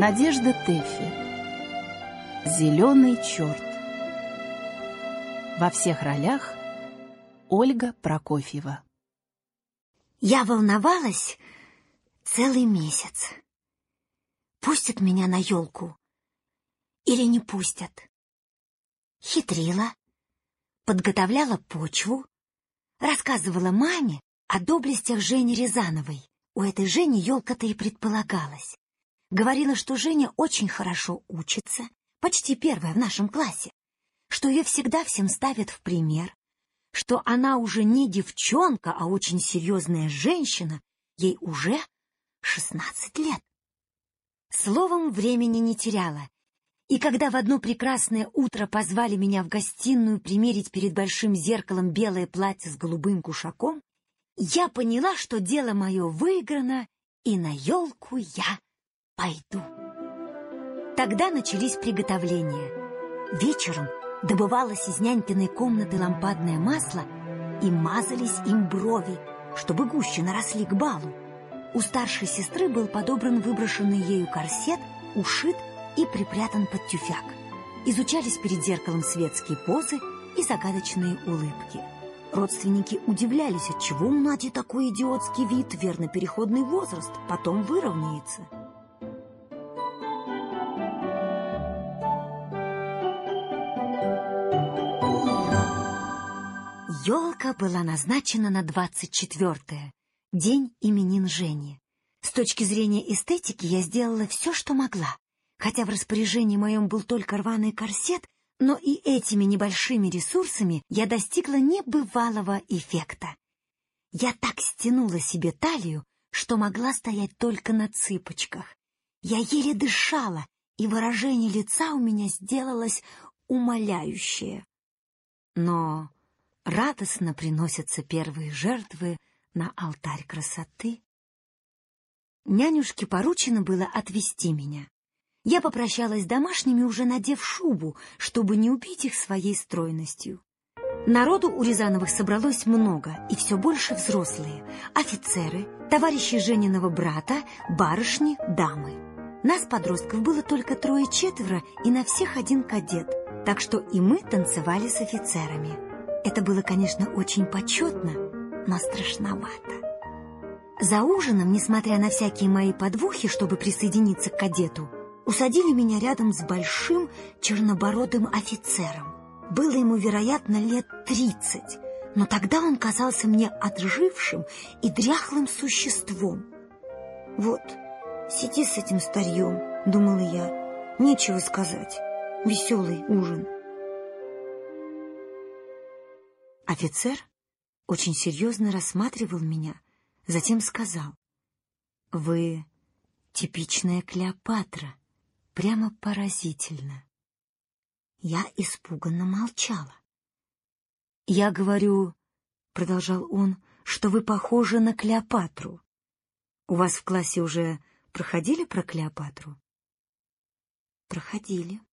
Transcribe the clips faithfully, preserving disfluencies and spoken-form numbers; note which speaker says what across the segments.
Speaker 1: Надежда Тэффи. Зеленый черт. Во всех ролях Ольга Прокофьева.
Speaker 2: Я волновалась целый месяц. Пустят меня на елку или не пустят? Хитрила, подготовляла почву, рассказывала маме о доблестях Жени Рязановой. У этой Жени елка-то и предполагалась. Говорила, что Женя очень хорошо учится, почти первая в нашем классе, что ее всегда всем ставят в пример, что она уже не девчонка, а очень серьезная женщина, ей уже шестнадцать лет. Словом, времени не теряла. И когда в одно прекрасное утро позвали меня в гостиную примерить перед большим зеркалом белое платье с голубым кушаком, я поняла, что дело мое выиграно, и на елку я пойду. Тогда начались приготовления. Вечером добывалось из нянькиной комнаты лампадное масло и мазались им брови, чтобы гуще наросли к балу. У старшей сестры был подобран выброшенный ею корсет, ушит и припрятан под тюфяк. Изучались перед зеркалом светские позы и загадочные улыбки. Родственники удивлялись, отчего у Нади такой идиотский вид, верно, переходный возраст, потом выровняется. Елка была назначена на двадцать четвёртое, день именин Жени. С точки зрения эстетики я сделала все, что могла. Хотя в распоряжении моем был только рваный корсет, но и этими небольшими ресурсами я достигла небывалого эффекта. Я так стянула себе талию, что могла стоять только на цыпочках. Я еле дышала, и выражение лица у меня сделалось умоляющее. Но радостно приносятся первые жертвы на алтарь красоты. Нянюшке поручено было отвезти меня. Я попрощалась с домашними, уже надев шубу, чтобы не убить их своей стройностью. Народу у Рязановых собралось много, и все больше взрослые. Офицеры, товарищи Жениного брата, барышни, дамы. Нас, подростков, было только трое-четверо, и на всех один кадет, так что и мы танцевали с офицерами. Это было, конечно, очень почетно, но страшновато. За ужином, несмотря на всякие мои подвохи, чтобы присоединиться к кадету, усадили меня рядом с большим чернобородым офицером. Было ему, вероятно, лет тридцать, но тогда он казался мне отжившим и дряхлым существом. «Вот, сиди с этим старьем», — думала я, — «нечего сказать, веселый ужин». Офицер очень серьезно рассматривал меня, затем сказал: «Вы типичная Клеопатра, прямо поразительно». Я испуганно молчала. «Я говорю, — продолжал он, — что вы похожи на Клеопатру. У вас в классе уже проходили про Клеопатру?» «Проходили».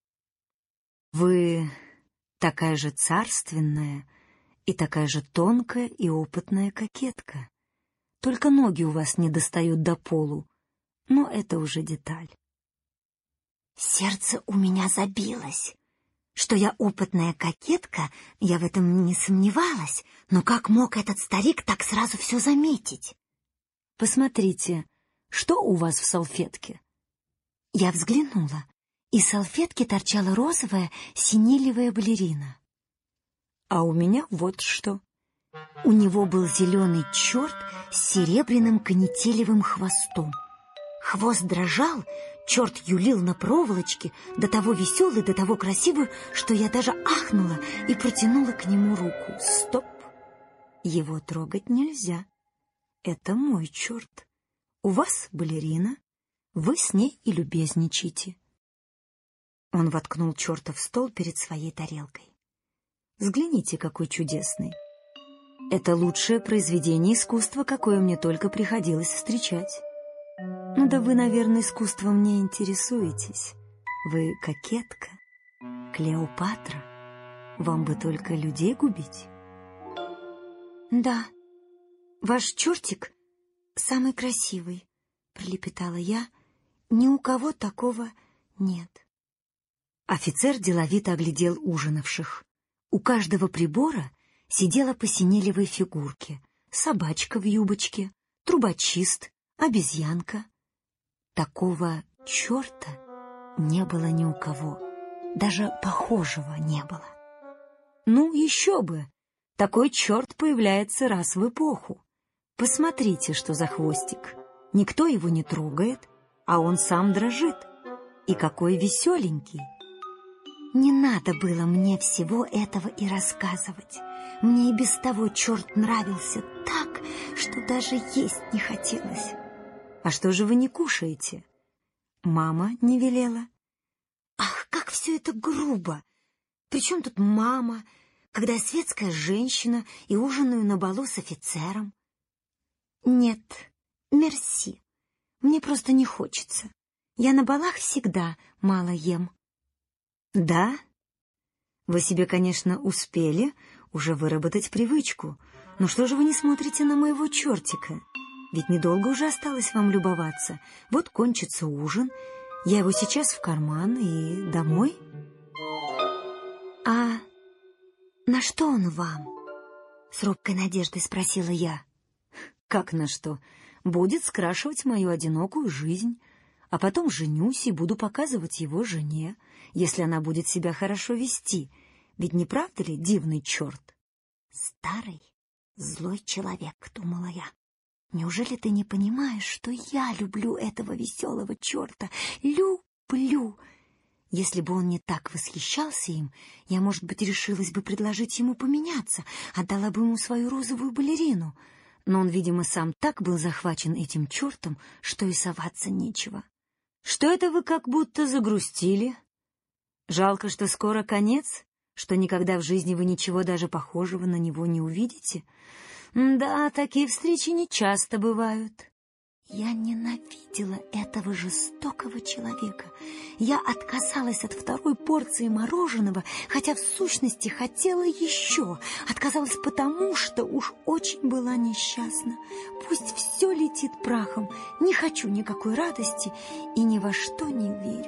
Speaker 2: «Вы такая же царственная и такая же тонкая и опытная кокетка. Только ноги у вас не достают до полу, но это уже деталь». Сердце у меня забилось. Что я опытная кокетка, я в этом не сомневалась, но как мог этот старик так сразу все заметить? «Посмотрите, что у вас в салфетке?» Я взглянула. Из салфетки торчала розовая синелевая балерина. «А у меня вот что». У него был зеленый черт с серебряным канителевым хвостом. Хвост дрожал, черт юлил на проволочке, до того веселый, до того красивый, что я даже ахнула и протянула к нему руку. «Стоп! Его трогать нельзя. Это мой черт. У вас балерина, вы с ней и любезничайте». Он воткнул черта в стол перед своей тарелкой. «Взгляните, какой чудесный. Это лучшее произведение искусства, какое мне только приходилось встречать. Ну да вы, наверное, искусством не интересуетесь. Вы кокетка, Клеопатра. Вам бы только людей губить». «Да, ваш чертик самый красивый», — пролепетала я Ни у кого такого нет. Офицер деловито оглядел ужинавших. У каждого прибора сидела по синелевой фигурке: собачка в юбочке, трубочист, обезьянка. Такого черта не было ни у кого, даже похожего не было. Ну, еще бы! Такой черт появляется раз в эпоху. Посмотрите, что за хвостик. Никто его не трогает, а он сам дрожит. И какой веселенький. Не надо было мне всего этого и рассказывать. Мне и без того черт нравился так, что даже есть не хотелось. А что же вы не кушаете? Мама не велела. Ах, как все это грубо! Причем тут мама, когда я светская женщина и ужинаю на балу с офицером? Нет, мерси. Мне просто не хочется. Я на балах всегда мало ем. Да? Вы себе, конечно, успели уже выработать привычку. Но что же вы не смотрите на моего чертика? Ведь недолго уже осталось вам любоваться. Вот кончится ужин, я его сейчас в карман и домой. А на что он вам? С робкой надеждой спросила я. Как на что? Будет скрашивать мою одинокую жизнь. А потом женюсь и буду показывать его жене, если она будет себя хорошо вести. Ведь не правда ли, дивный черт? Старый, злой человек, думала я. Неужели ты не понимаешь, что я люблю этого веселого черта? Люблю! Если бы он не так восхищался им, я, может быть, решилась бы предложить ему поменяться, отдала бы ему свою розовую балерину. Но он, видимо, сам так был захвачен этим чертом, что и соваться нечего. Что это вы как будто загрустили? Жалко, что скоро конец, что никогда в жизни вы ничего даже похожего на него не увидите. Да, такие встречи нечасто бывают. Я ненавидела этого жестокого человека. Я отказалась от второй порции мороженого, хотя в сущности хотела еще. Отказалась потому, что уж очень была несчастна. Пусть все летит прахом. Не хочу никакой радости и ни во что не верю.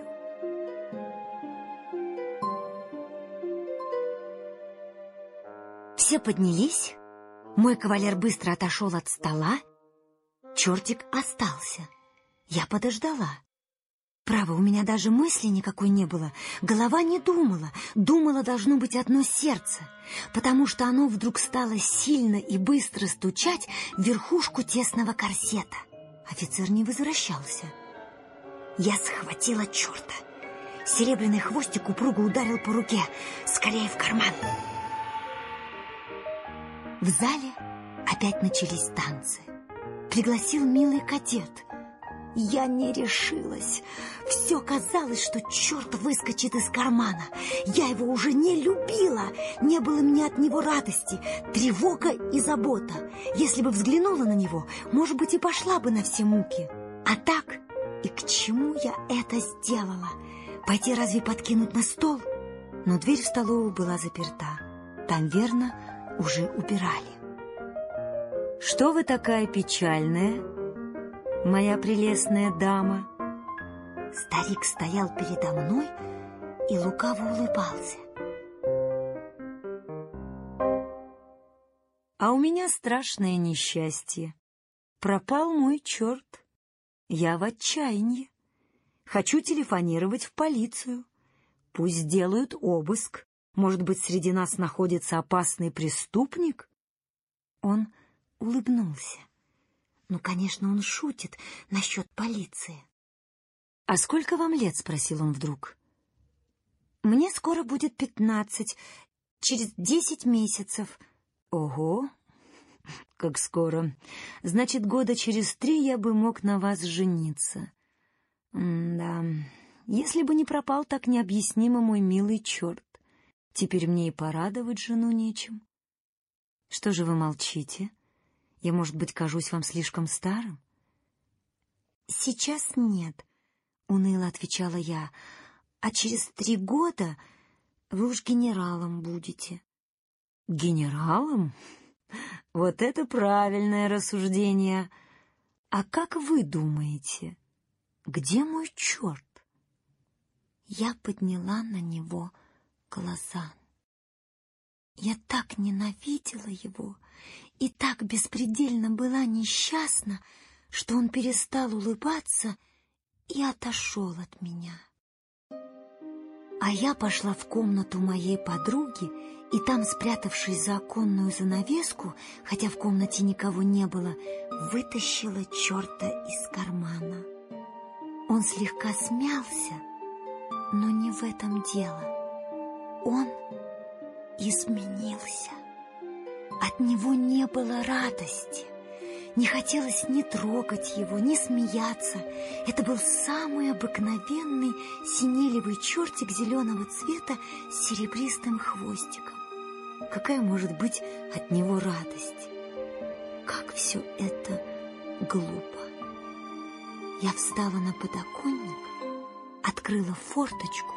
Speaker 2: Все поднялись. Мой кавалер быстро отошел от стола. Чертик остался. Я подождала. Право, у меня даже мысли никакой не было. Голова не думала. Думала, должно быть, одно сердце. Потому что оно вдруг стало сильно и быстро стучать в верхушку тесного корсета. Офицер не возвращался. Я схватила черта. Серебряный хвостик упруго ударил по руке. Скорее в карман. В зале опять начались танцы. Пригласил милый кадет. Я не решилась. Все казалось, что черт выскочит из кармана. Я его уже не любила. Не было мне от него радости, тревога и забота. Если бы взглянула на него, может быть, и пошла бы на все муки. А так, и к чему я это сделала? Пойти разве подкинуть на стол? Но дверь в столовую была заперта. Там, верно, уже убирали. «Что вы такая печальная, моя прелестная дама?» Старик стоял передо мной и лукаво улыбался. «А у меня страшное несчастье. Пропал мой черт. Я в отчаянии. Хочу телефонировать в полицию. Пусть сделают обыск. Может быть, среди нас находится опасный преступник?» Он улыбнулся. Ну, конечно, он шутит насчет полиции. «А сколько вам лет?» — спросил он вдруг. «Мне скоро будет пятнадцать, через десять месяцев». «Ого, как скоро! Значит, года через три я бы мог на вас жениться. М-да, если бы не пропал так необъяснимо мой милый черт. Теперь мне и порадовать жену нечем. Что же вы молчите? Я, может быть, кажусь вам слишком старым?» «Сейчас нет», — уныло отвечала я. «А через три года вы уж генералом будете». «Генералом? Вот это правильное рассуждение. А как вы думаете, где мой черт? Я подняла на него глаза. Я так ненавидела его и так беспредельно была несчастна, что он перестал улыбаться и отошел от меня. А я пошла в комнату моей подруги, и там, спрятавшись за оконную занавеску, хотя в комнате никого не было, вытащила черта из кармана. Он слегка смялся, но не в этом дело. Он изменился. От него не было радости. Не хотелось ни трогать его, ни смеяться. Это был самый обыкновенный синелевый чертик зеленого цвета с серебристым хвостиком. Какая может быть от него радость? Как все это глупо! Я встала на подоконник, открыла форточку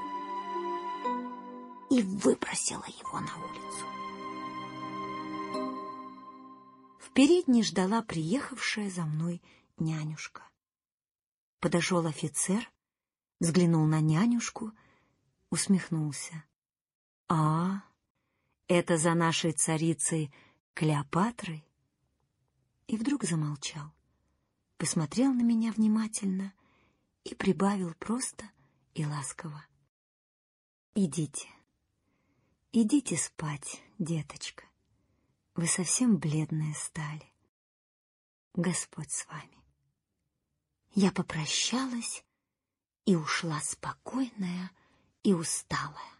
Speaker 2: и выбросила его на улицу. В передней ждала приехавшая за мной нянюшка. Подошел офицер, взглянул на нянюшку, усмехнулся. «А, это за нашей царицей Клеопатрой?» И вдруг замолчал, посмотрел на меня внимательно и прибавил просто и ласково: «Идите, идите спать, деточка. Вы совсем бледная стали. Господь с вами». Я попрощалась и ушла спокойная и усталая.